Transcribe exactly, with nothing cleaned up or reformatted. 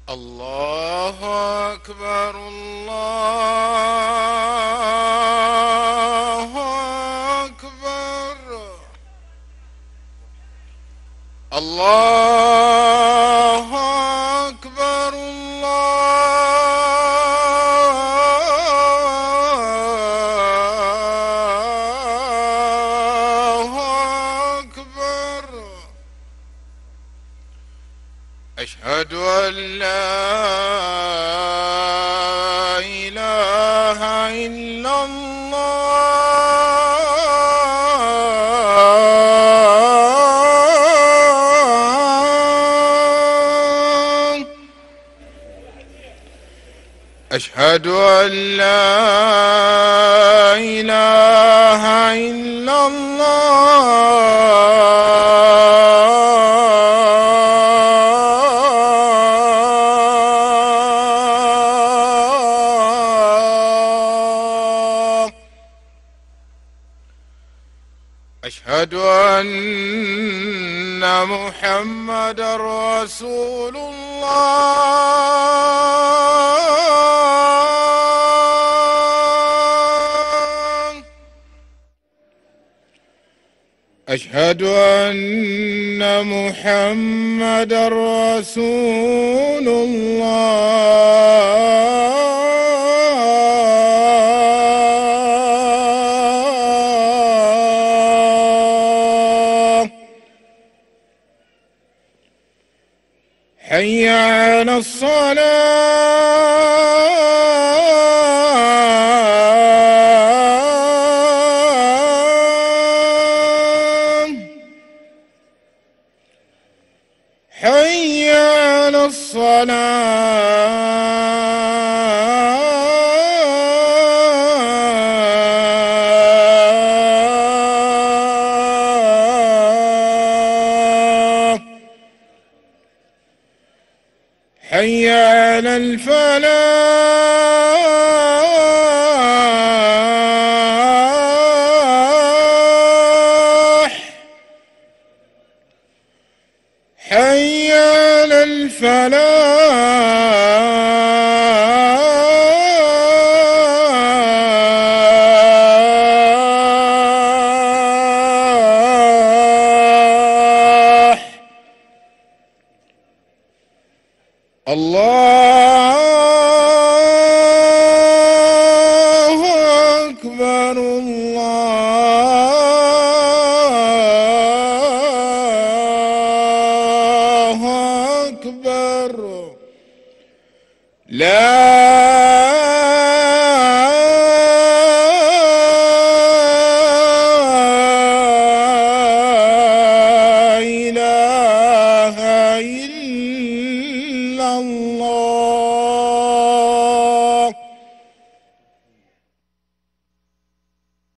الله أكبر الله أكبر الله أكبر الله أكبر. أشهد أن لا إله إلا الله. أشهد أن لا إله إلا الله. أشهد أن محمدًا رسول الله. أشهد أن محمدًا رسول الله. حي على الصلاة. حي على الصلاة. حي على الفلاح. حي على الفلاح. الله أكبر الله أكبر. لا إله إلا الله.